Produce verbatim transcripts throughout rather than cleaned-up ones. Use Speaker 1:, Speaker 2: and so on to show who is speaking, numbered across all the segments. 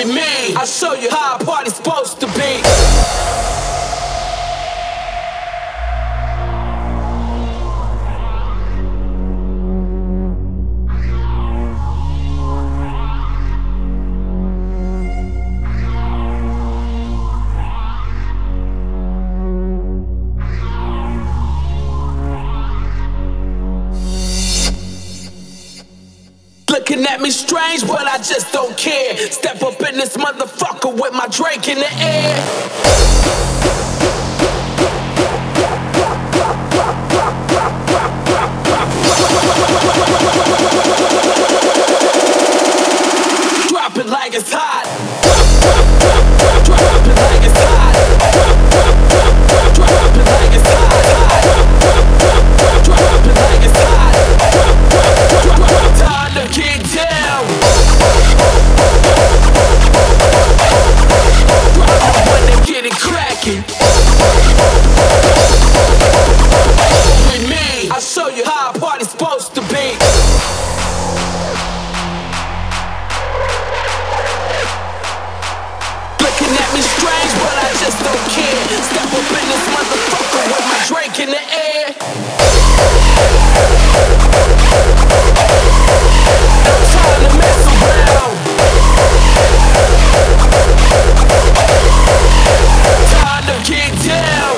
Speaker 1: With me, I'll show you how a party's supposed to be. Looking at me strange, but I just don't care. Step up in this motherfucker with my drink in the air. Drop it like it's hot. Drop, drop, drop, drop it like it's hot. Drop, drop, drop, drop, drop it like it's hot. Drop, drop, drop, drop it like it's hot. Drop, drop, drop, drop, time to get down. Drop it when they get it cracking. With me, I'll show you how a party's supposed to be. Looking at me strange, but I just don't care. Step up in this motherfucker with my drink in the air. No time to mess around. Time to get down.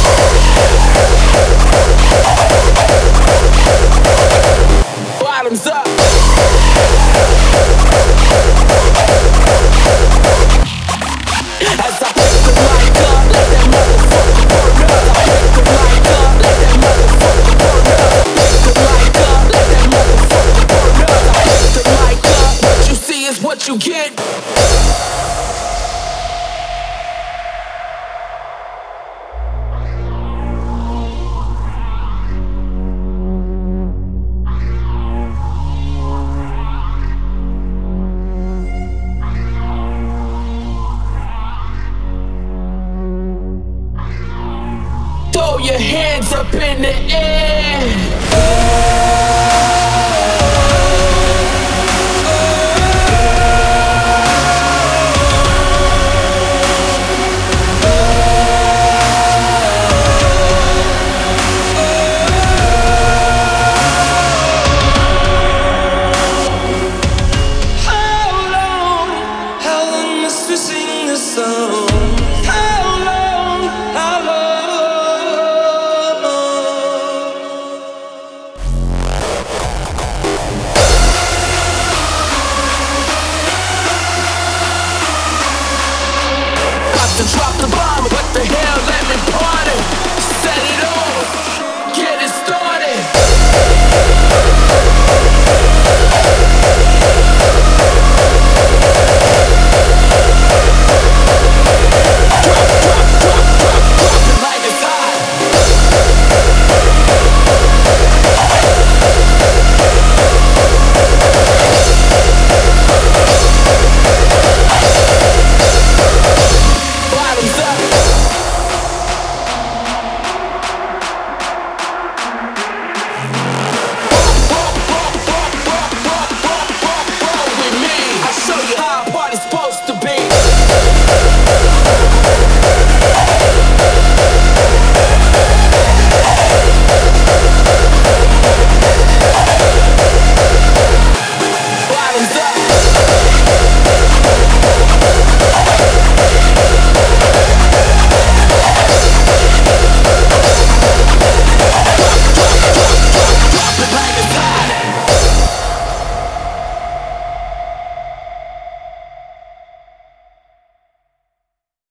Speaker 1: Bottoms up. As I pick the mic up, let that motherfucker burn up. I pick the mic up, let that motherfucker burn up. Pick the mic up, let that motherfucker burn up. I pick the mic up, what you see is what you get. Throw your hands up in the air.
Speaker 2: How long, how long must we sing this song?